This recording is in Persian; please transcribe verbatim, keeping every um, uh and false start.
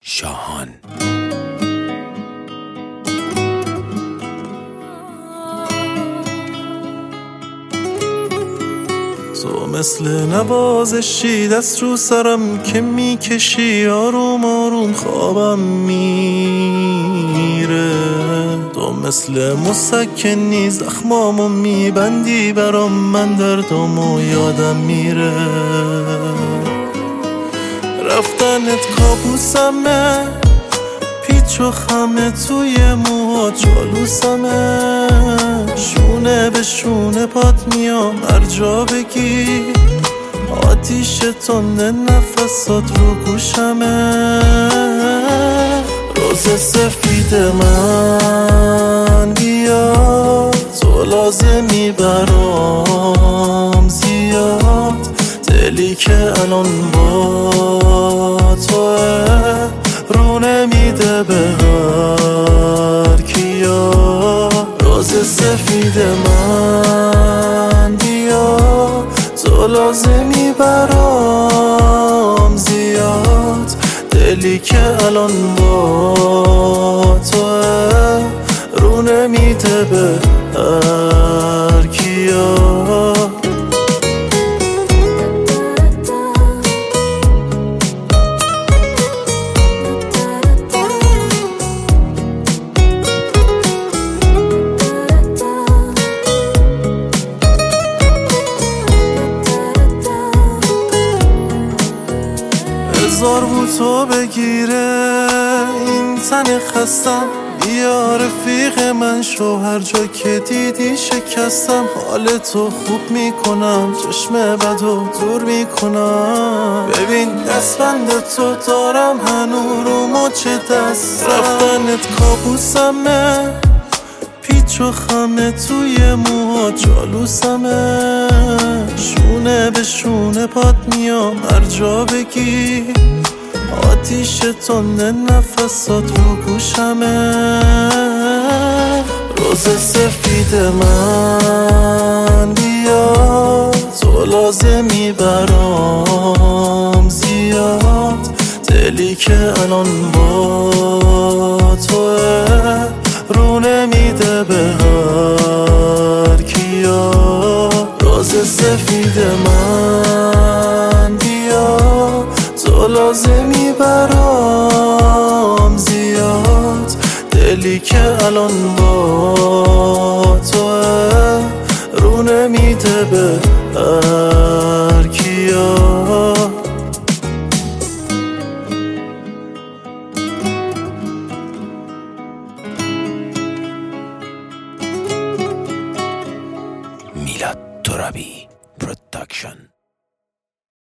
شاهان. تو مثل نوازشی دست رو سرم که میکشی، آروم آروم خوابم میره. تو مثل مسکنی زخمامو میبندی برام، من دردامو یادم میره. رفتنت کابوسمه، پیچ و خمه توی موها جالوسمه. شونه به شونه پات میام هر جا بگی، آتیش تنده نفسات رو گوشمه. روز سفید من بیا، تو لازمی برام زیاد. دلی که الان با توه رو نمیده به هر کیا. روز سفید من بیا، تو لازمی برام زیاد. دلی که الان با توه رو نمیده به هر کیا. هزار بود تو بگیره این تن خستم، بیا رفیق من شو هر جا که دیدی شکستم. حال تو خوب میکنم، چشم بدو دور میکنم. ببین دستبند تو دارم هنو رو مچ دستم. رفتنت کابوسمه، پیچ و خمه توی موها جالوسمه. شونه به شونه پات میام هر جا بگی، آتیش تنده نفسات رو گوشمه. روز سفید من بیا، تو لازمی برام زیاد. دلی که الان با توه رو نمیده به هر کیا. روز سفید من بیا، تو لازمی برام زیاد. دلی که الان با توه رو نمیده به هر کیا. میلاد ترابی پروداکشن.